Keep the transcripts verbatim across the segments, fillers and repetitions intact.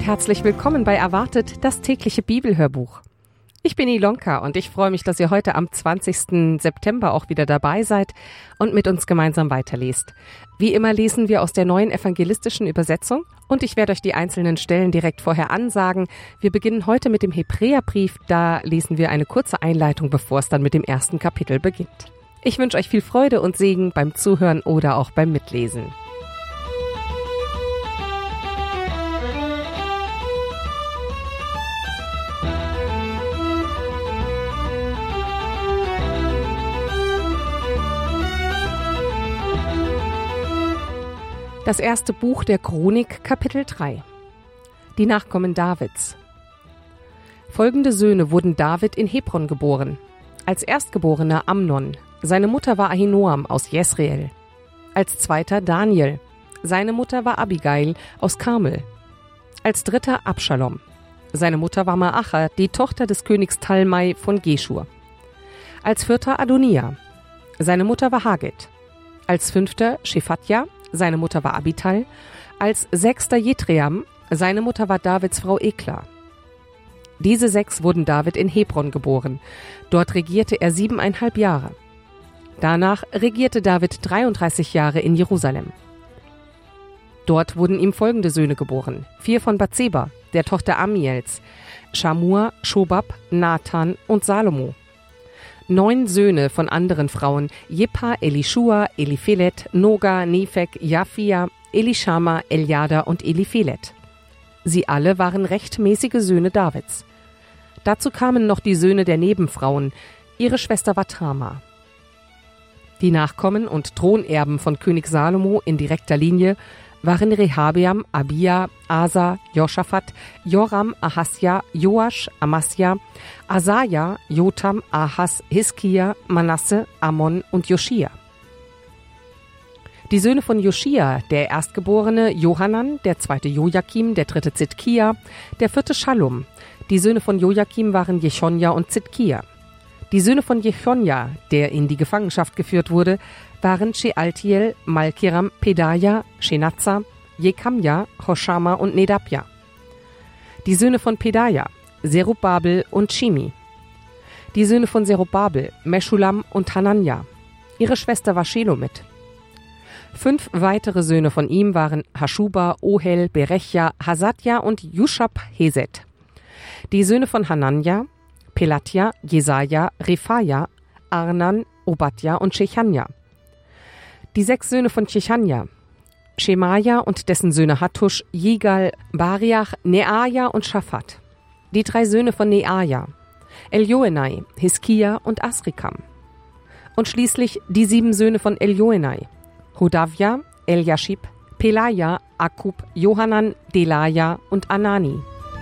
und herzlich willkommen bei Erwartet, das tägliche Bibelhörbuch. Ich bin Ilonka und ich freue mich, dass ihr heute am zwanzigsten September auch wieder dabei seid und mit uns gemeinsam weiterlest. Wie immer lesen wir aus der neuen evangelistischen Übersetzung und ich werde euch die einzelnen Stellen direkt vorher ansagen. Wir beginnen heute mit dem Hebräerbrief, da lesen wir eine kurze Einleitung, bevor es dann mit dem ersten Kapitel beginnt. Ich wünsche euch viel Freude und Segen beim Zuhören oder auch beim Mitlesen. Das erste Buch der Chronik, Kapitel drei. Die Nachkommen Davids. Folgende Söhne wurden David in Hebron geboren. Als Erstgeborener Amnon. Seine Mutter war Ahinoam aus Jesreel. Als zweiter Daniel. Seine Mutter war Abigail aus Karmel. Als dritter Abschalom. Seine Mutter war Maacha, die Tochter des Königs Talmai von Geschur. Als vierter Adonia. Seine Mutter war Hagit. Als fünfter Shephatja. Seine Mutter war Abital, als sechster Jetream, seine Mutter war Davids Frau Ekla. Diese sechs wurden David in Hebron geboren. Dort regierte er siebeneinhalb Jahre. Danach regierte David dreiunddreißig Jahre in Jerusalem. Dort wurden ihm folgende Söhne geboren: vier von Bathseba, der Tochter Amiels, Schamua, Schobab, Nathan und Salomo. Neun Söhne von anderen Frauen: Jepha, Elishua, Eliphelet, Noga, Nepheg, Japhia, Elishama, Eljada und Eliphelet. Sie alle waren rechtmäßige Söhne Davids. Dazu kamen noch die Söhne der Nebenfrauen. Ihre Schwester war Tamar. Die Nachkommen und Thronerben von König Salomo in direkter Linie waren Rehabeam, Abia, Asa, Joschafat, Joram, Ahasja, Joasch, Amasja, Asaja, Jotam, Ahas, Hiskia, Manasse, Ammon und Joschia. Die Söhne von Joschia, der Erstgeborene Johanan, der zweite Jojakim, der dritte Zidkia, der vierte Schallum. Die Söhne von Jojakim waren Jechonja und Zidkia. Die Söhne von Jechonja, der in die Gefangenschaft geführt wurde, waren Shealtiel, Malkiram, Pedaja, Shenazza, Jekamja, Hoshama und Nedabja. Die Söhne von Pedaja, Zerubabel und Shimi. Die Söhne von Zerubabel, Meschulam und Hananja. Ihre Schwester war Shelomit. Fünf weitere Söhne von ihm waren Haschuba, Ohel, Berechja, Hasatja und Jushab Heset. Die Söhne von Hananja, Pelatja, Jesaja, Rephaja, Arnan, Obadja und Shechanja. Die sechs Söhne von Shechanja, Schemaja und dessen Söhne Hattusch, Jigal, Bariach, Neaja und Schafat. Die drei Söhne von Neaja, Eljoenai, Hiskia und Asrikam. Und schließlich die sieben Söhne von Eljoenai, Hodavja, Eliashib, Pelaja, Akub, Johanan, Delaja und Anani.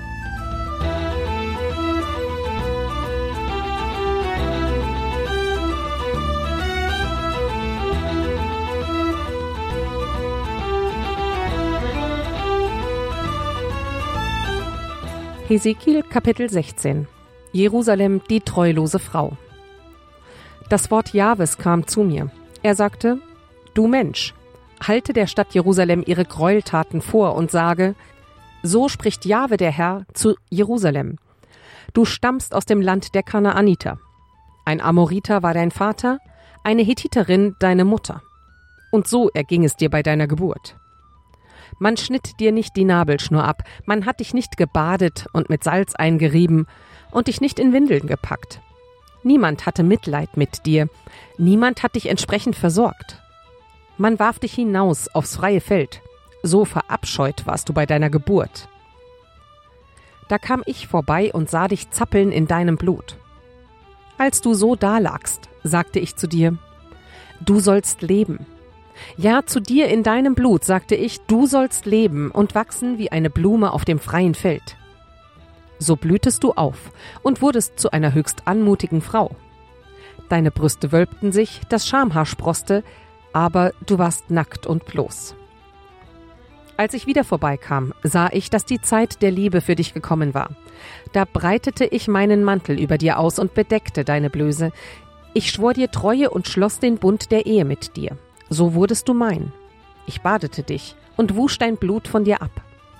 Hesekiel Kapitel sechzehn. Jerusalem, die treulose Frau. Das Wort Jahwes kam zu mir. Er sagte: Du Mensch, halte der Stadt Jerusalem ihre Gräueltaten vor und sage: So spricht Jahwe der Herr zu Jerusalem. Du stammst aus dem Land der Kanaaniter. Ein Amoriter war dein Vater, eine Hethiterin deine Mutter. Und so erging es dir bei deiner Geburt. Man schnitt dir nicht die Nabelschnur ab, man hat dich nicht gebadet und mit Salz eingerieben und dich nicht in Windeln gepackt. Niemand hatte Mitleid mit dir, niemand hat dich entsprechend versorgt. Man warf dich hinaus aufs freie Feld, so verabscheut warst du bei deiner Geburt. Da kam ich vorbei und sah dich zappeln in deinem Blut. Als du so dalagst, sagte ich zu dir: Du sollst leben. Ja, zu dir in deinem Blut sagte ich: Du sollst leben und wachsen wie eine Blume auf dem freien Feld. So blühtest du auf und wurdest zu einer höchst anmutigen Frau. Deine Brüste wölbten sich, das Schamhaar sproßte, aber du warst nackt und bloß. Als ich wieder vorbeikam, sah ich, dass die Zeit der Liebe für dich gekommen war. Da breitete ich meinen Mantel über dir aus und bedeckte deine Blöße. Ich schwor dir Treue und schloss den Bund der Ehe mit dir. So wurdest du mein. Ich badete dich und wusch dein Blut von dir ab.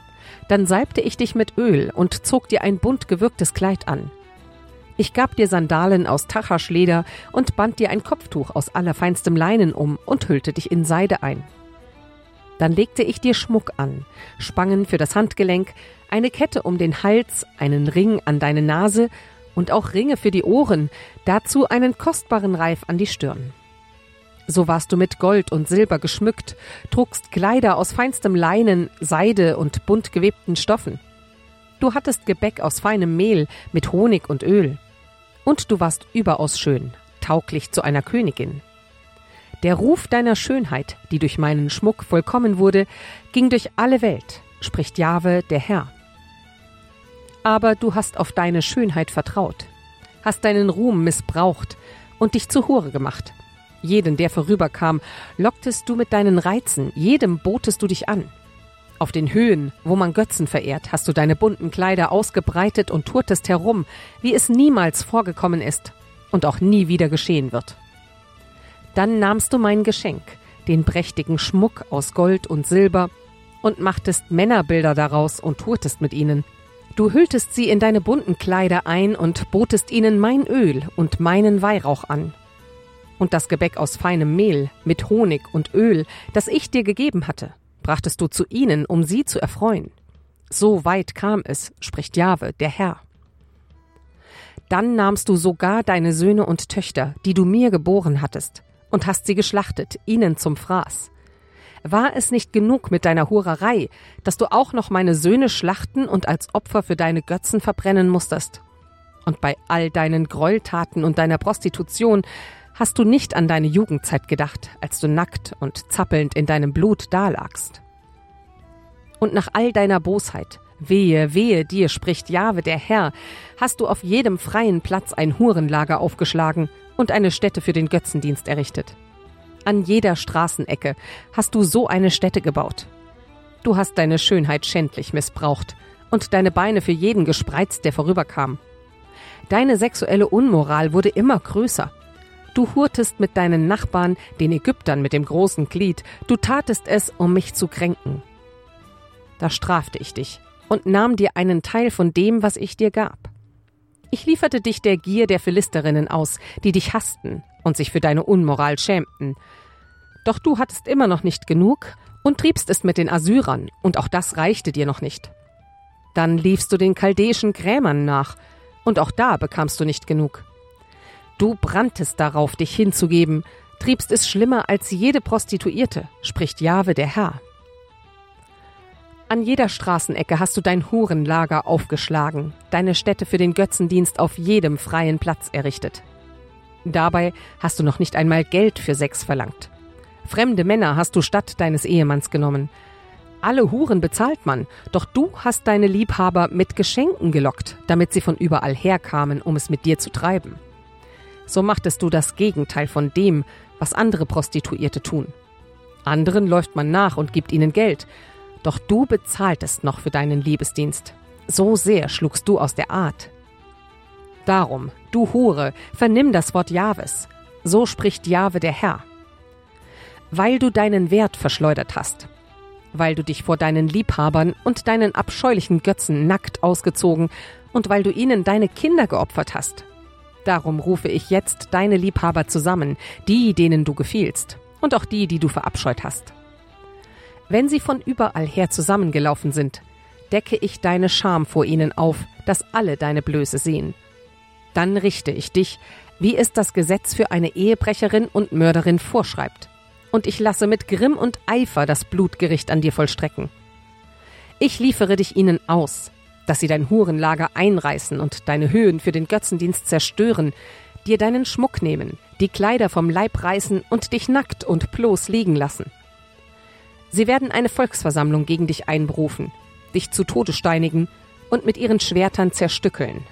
Dann salbte ich dich mit Öl und zog dir ein bunt gewirktes Kleid an. Ich gab dir Sandalen aus Tachaschleder und band dir ein Kopftuch aus allerfeinstem Leinen um und hüllte dich in Seide ein. Dann legte ich dir Schmuck an, Spangen für das Handgelenk, eine Kette um den Hals, einen Ring an deine Nase und auch Ringe für die Ohren, dazu einen kostbaren Reif an die Stirn. So warst du mit Gold und Silber geschmückt, trugst Kleider aus feinstem Leinen, Seide und bunt gewebten Stoffen. Du hattest Gebäck aus feinem Mehl mit Honig und Öl. Und du warst überaus schön, tauglich zu einer Königin. Der Ruf deiner Schönheit, die durch meinen Schmuck vollkommen wurde, ging durch alle Welt, spricht Jahwe, der Herr. Aber du hast auf deine Schönheit vertraut, hast deinen Ruhm missbraucht und dich zur Hure gemacht. Jeden, der vorüberkam, locktest du mit deinen Reizen, jedem botest du dich an. Auf den Höhen, wo man Götzen verehrt, hast du deine bunten Kleider ausgebreitet und turtest herum, wie es niemals vorgekommen ist und auch nie wieder geschehen wird. Dann nahmst du mein Geschenk, den prächtigen Schmuck aus Gold und Silber, und machtest Männerbilder daraus und turtest mit ihnen. Du hülltest sie in deine bunten Kleider ein und botest ihnen mein Öl und meinen Weihrauch an. Und das Gebäck aus feinem Mehl mit Honig und Öl, das ich dir gegeben hatte, brachtest du zu ihnen, um sie zu erfreuen. So weit kam es, spricht Jahwe, der Herr. Dann nahmst du sogar deine Söhne und Töchter, die du mir geboren hattest, und hast sie geschlachtet, ihnen zum Fraß. War es nicht genug mit deiner Hurerei, dass du auch noch meine Söhne schlachten und als Opfer für deine Götzen verbrennen musstest? Und bei all deinen Gräueltaten und deiner Prostitution hast du nicht an deine Jugendzeit gedacht, als du nackt und zappelnd in deinem Blut dalagst. Und nach all deiner Bosheit, wehe, wehe dir, spricht Jahwe, der Herr, hast du auf jedem freien Platz ein Hurenlager aufgeschlagen und eine Stätte für den Götzendienst errichtet. An jeder Straßenecke hast du so eine Stätte gebaut. Du hast deine Schönheit schändlich missbraucht und deine Beine für jeden gespreizt, der vorüberkam. Deine sexuelle Unmoral wurde immer größer. Du hurtest mit deinen Nachbarn, den Ägyptern mit dem großen Glied, du tatest es, um mich zu kränken. Da strafte ich dich und nahm dir einen Teil von dem, was ich dir gab. Ich lieferte dich der Gier der Philisterinnen aus, die dich hassten und sich für deine Unmoral schämten. Doch du hattest immer noch nicht genug und triebst es mit den Assyrern, und auch das reichte dir noch nicht. Dann liefst du den chaldäischen Krämern nach, und auch da bekamst du nicht genug. Du branntest darauf, dich hinzugeben, triebst es schlimmer als jede Prostituierte, spricht Jahwe, der Herr. An jeder Straßenecke hast du dein Hurenlager aufgeschlagen, deine Stätte für den Götzendienst auf jedem freien Platz errichtet. Dabei hast du noch nicht einmal Geld für Sex verlangt. Fremde Männer hast du statt deines Ehemanns genommen. Alle Huren bezahlt man, doch du hast deine Liebhaber mit Geschenken gelockt, damit sie von überall herkamen, um es mit dir zu treiben. So machtest du das Gegenteil von dem, was andere Prostituierte tun. Anderen läuft man nach und gibt ihnen Geld, doch du bezahltest noch für deinen Liebesdienst. So sehr schlugst du aus der Art. Darum, du Hure, vernimm das Wort Jahwes. So spricht Jahwe, der Herr. Weil du deinen Wert verschleudert hast, weil du dich vor deinen Liebhabern und deinen abscheulichen Götzen nackt ausgezogen und weil du ihnen deine Kinder geopfert hast. Darum rufe ich jetzt deine Liebhaber zusammen, die, denen du gefielst, und auch die, die du verabscheut hast. Wenn sie von überall her zusammengelaufen sind, decke ich deine Scham vor ihnen auf, dass alle deine Blöße sehen. Dann richte ich dich, wie es das Gesetz für eine Ehebrecherin und Mörderin vorschreibt, und ich lasse mit Grimm und Eifer das Blutgericht an dir vollstrecken. Ich liefere dich ihnen aus, dass sie dein Hurenlager einreißen und deine Höhen für den Götzendienst zerstören, dir deinen Schmuck nehmen, die Kleider vom Leib reißen und dich nackt und bloß liegen lassen. Sie werden eine Volksversammlung gegen dich einberufen, dich zu Tode steinigen und mit ihren Schwertern zerstückeln.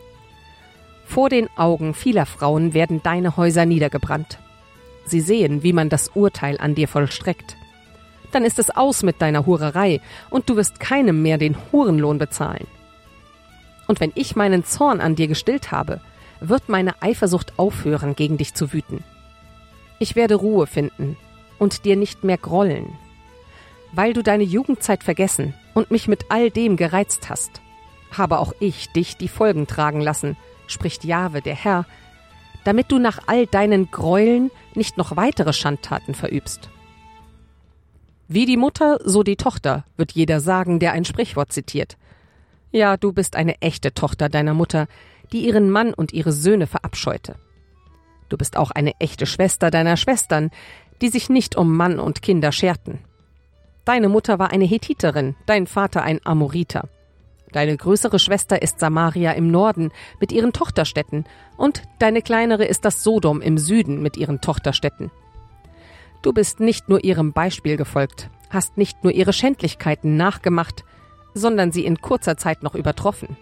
Vor den Augen vieler Frauen werden deine Häuser niedergebrannt. Sie sehen, wie man das Urteil an dir vollstreckt. Dann ist es aus mit deiner Hurerei und du wirst keinem mehr den Hurenlohn bezahlen. Und wenn ich meinen Zorn an dir gestillt habe, wird meine Eifersucht aufhören, gegen dich zu wüten. Ich werde Ruhe finden und dir nicht mehr grollen. weil du deine Jugendzeit vergessen und mich mit all dem gereizt hast, habe auch ich dich die Folgen tragen lassen, spricht Jahwe, der Herr, damit du nach all deinen Gräueln nicht noch weitere Schandtaten verübst. Wie die Mutter, so die Tochter, wird jeder sagen, der ein Sprichwort zitiert. Ja, du bist eine echte Tochter deiner Mutter, die ihren Mann und ihre Söhne verabscheute. Du bist auch eine echte Schwester deiner Schwestern, die sich nicht um Mann und Kinder scherten. Deine Mutter war eine Hethiterin, dein Vater ein Amoriter. Deine größere Schwester ist Samaria im Norden mit ihren Tochterstädten und deine kleinere ist das Sodom im Süden mit ihren Tochterstädten. Du bist nicht nur ihrem Beispiel gefolgt, hast nicht nur ihre Schändlichkeiten nachgemacht, sondern sie in kurzer Zeit noch übertroffen.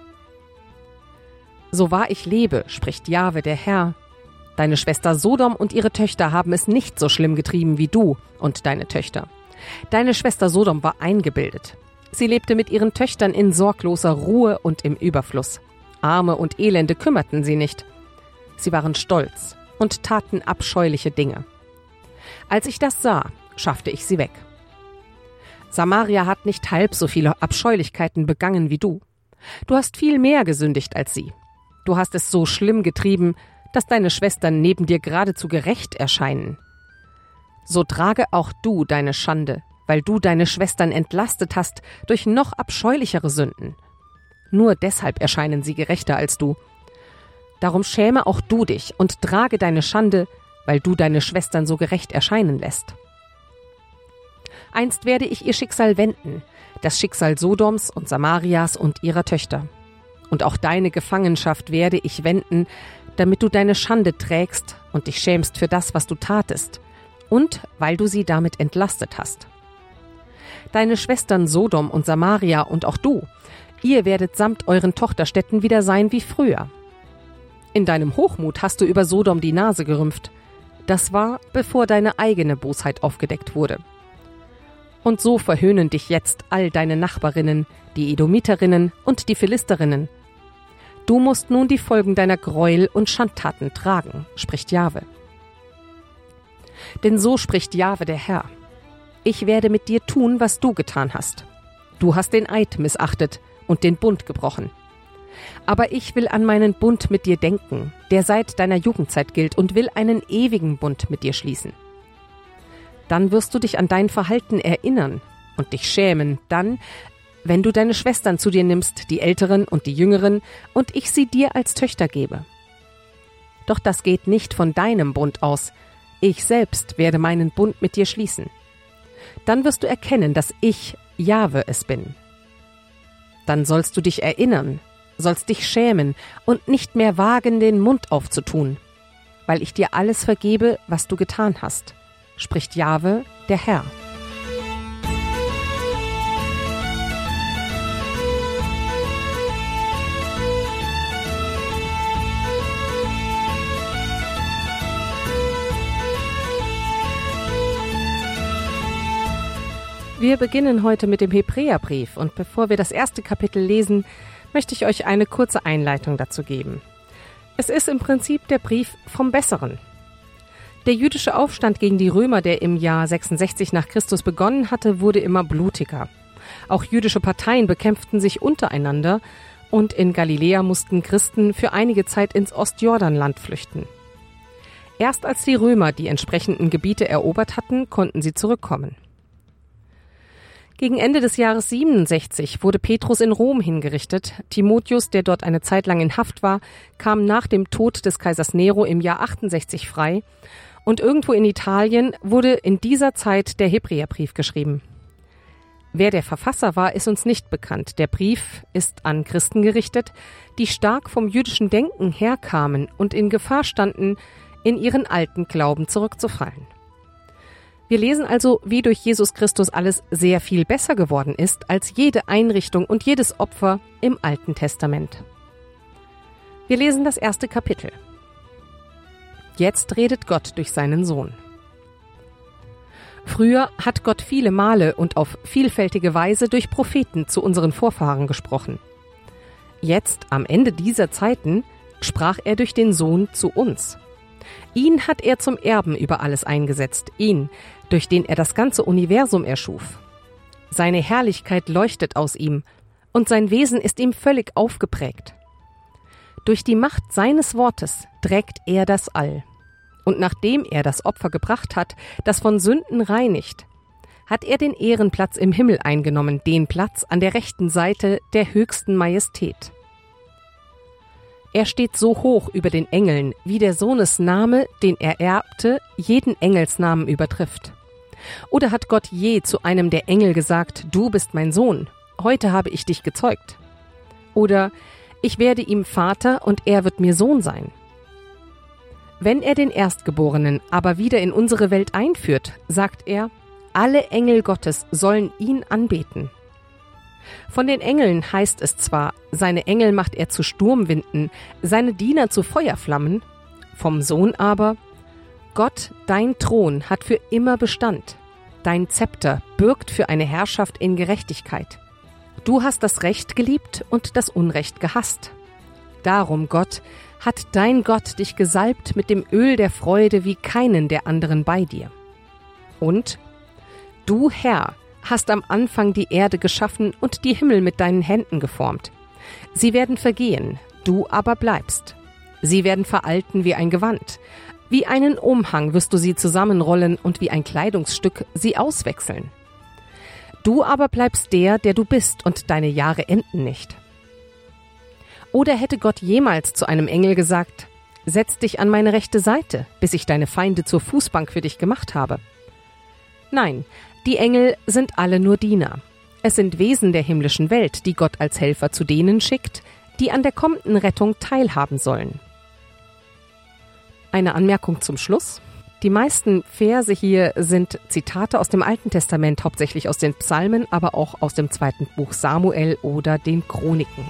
So wahr ich lebe, spricht Jahwe, der Herr, deine Schwester Sodom und ihre Töchter haben es nicht so schlimm getrieben wie du und deine Töchter. Deine Schwester Sodom war eingebildet. Sie lebte mit ihren Töchtern in sorgloser Ruhe und im Überfluss. Arme und Elende kümmerten sie nicht. Sie waren stolz und taten abscheuliche Dinge. Als ich das sah, schaffte ich sie weg. Samaria hat nicht halb so viele Abscheulichkeiten begangen wie du. Du hast viel mehr gesündigt als sie. Du hast es so schlimm getrieben, dass deine Schwestern neben dir geradezu gerecht erscheinen. So trage auch du deine Schande, weil du deine Schwestern entlastet hast durch noch abscheulichere Sünden. Nur deshalb erscheinen sie gerechter als du. Darum schäme auch du dich und trage deine Schande, weil du deine Schwestern so gerecht erscheinen lässt. Einst werde ich ihr Schicksal wenden, das Schicksal Sodoms und Samarias und ihrer Töchter. Und auch deine Gefangenschaft werde ich wenden, damit du deine Schande trägst und dich schämst für das, was du tatest, und weil du sie damit entlastet hast. Deine Schwestern Sodom und Samaria und auch du, ihr werdet samt euren Tochterstädten wieder sein wie früher. In deinem Hochmut hast du über Sodom die Nase gerümpft. Das war, bevor deine eigene Bosheit aufgedeckt wurde. Und so verhöhnen dich jetzt all deine Nachbarinnen, die Edomiterinnen und die Philisterinnen. Du musst nun die Folgen deiner Gräuel und Schandtaten tragen, spricht Jahwe. Denn so spricht Jahwe, der Herr. Ich werde mit dir tun, was du getan hast. Du hast den Eid missachtet und den Bund gebrochen. Aber ich will an meinen Bund mit dir denken, der seit deiner Jugendzeit gilt, und will einen ewigen Bund mit dir schließen. Dann wirst du dich an dein Verhalten erinnern und dich schämen, dann, wenn du deine Schwestern zu dir nimmst, die Älteren und die Jüngeren, und ich sie dir als Töchter gebe. Doch das geht nicht von deinem Bund aus. Ich selbst werde meinen Bund mit dir schließen. Dann wirst du erkennen, dass ich, Jahwe, es bin. Dann sollst du dich erinnern, sollst dich schämen und nicht mehr wagen, den Mund aufzutun, weil ich dir alles vergebe, was du getan hast, spricht Jahwe, der Herr. Wir beginnen heute mit dem Hebräerbrief, und bevor wir das erste Kapitel lesen, möchte ich euch eine kurze Einleitung dazu geben. Es ist im Prinzip der Brief vom Besseren. Der jüdische Aufstand gegen die Römer, der im Jahr sechsundsechzig nach Christus begonnen hatte, wurde immer blutiger. Auch jüdische Parteien bekämpften sich untereinander, und in Galiläa mussten Christen für einige Zeit ins Ostjordanland flüchten. Erst als die Römer die entsprechenden Gebiete erobert hatten, konnten sie zurückkommen. Gegen Ende des Jahres siebenundsechzig wurde Petrus in Rom hingerichtet. Timotheus, der dort eine Zeit lang in Haft war, kam nach dem Tod des Kaisers Nero im Jahr achtundsechzig frei. Und irgendwo in Italien wurde in dieser Zeit der Hebräerbrief geschrieben. Wer der Verfasser war, ist uns nicht bekannt. Der Brief ist an Christen gerichtet, die stark vom jüdischen Denken herkamen und in Gefahr standen, in ihren alten Glauben zurückzufallen. Wir lesen also, wie durch Jesus Christus alles sehr viel besser geworden ist als jede Einrichtung und jedes Opfer im Alten Testament. Wir lesen das erste Kapitel. Jetzt redet Gott durch seinen Sohn. Früher hat Gott viele Male und auf vielfältige Weise durch Propheten zu unseren Vorfahren gesprochen. Jetzt, am Ende dieser Zeiten, sprach er durch den Sohn zu uns. Ihn hat er zum Erben über alles eingesetzt, ihn, durch den er das ganze Universum erschuf. Seine Herrlichkeit leuchtet aus ihm, und sein Wesen ist ihm völlig aufgeprägt. Durch die Macht seines Wortes trägt er das All. Und nachdem er das Opfer gebracht hat, das von Sünden reinigt, hat er den Ehrenplatz im Himmel eingenommen, den Platz an der rechten Seite der höchsten Majestät. Er steht so hoch über den Engeln, wie der Sohnesname, den er erbte, jeden Engelsnamen übertrifft. Oder hat Gott je zu einem der Engel gesagt, du bist mein Sohn, heute habe ich dich gezeugt? Oder ich werde ihm Vater und er wird mir Sohn sein. Wenn er den Erstgeborenen aber wieder in unsere Welt einführt, sagt er, alle Engel Gottes sollen ihn anbeten. Von den Engeln heißt es zwar, seine Engel macht er zu Sturmwinden, seine Diener zu Feuerflammen, vom Sohn aber, Gott, dein Thron hat für immer Bestand, dein Zepter bürgt für eine Herrschaft in Gerechtigkeit. Du hast das Recht geliebt und das Unrecht gehasst. Darum, Gott, hat dein Gott dich gesalbt mit dem Öl der Freude wie keinen der anderen bei dir. Und du, Herr, hast am Anfang die Erde geschaffen und die Himmel mit deinen Händen geformt. Sie werden vergehen, du aber bleibst. Sie werden veralten wie ein Gewand. Wie einen Umhang wirst du sie zusammenrollen und wie ein Kleidungsstück sie auswechseln. Du aber bleibst der, der du bist, und deine Jahre enden nicht. Oder hätte Gott jemals zu einem Engel gesagt, setz dich an meine rechte Seite, bis ich deine Feinde zur Fußbank für dich gemacht habe? Nein, die Engel sind alle nur Diener. Es sind Wesen der himmlischen Welt, die Gott als Helfer zu denen schickt, die an der kommenden Rettung teilhaben sollen. Eine Anmerkung zum Schluss. Die meisten Verse hier sind Zitate aus dem Alten Testament, hauptsächlich aus den Psalmen, aber auch aus dem zweiten Buch Samuel oder den Chroniken.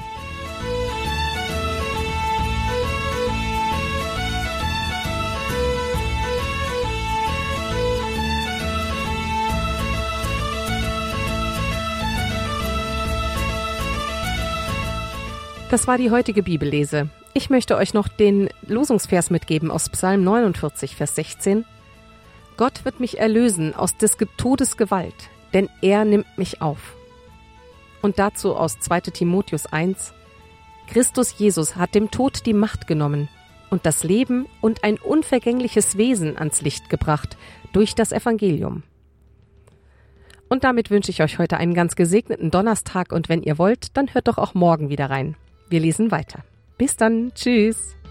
Das war die heutige Bibellese. Ich möchte euch noch den Losungsvers mitgeben aus Psalm neunundvierzig, Vers sechzehn. Gott wird mich erlösen aus des Todes Gewalt, denn er nimmt mich auf. Und dazu aus zweiter Timotheus eins. Christus Jesus hat dem Tod die Macht genommen und das Leben und ein unvergängliches Wesen ans Licht gebracht durch das Evangelium. Und damit wünsche ich euch heute einen ganz gesegneten Donnerstag und wenn ihr wollt, dann hört doch auch morgen wieder rein. Wir lesen weiter. Bis dann. Tschüss.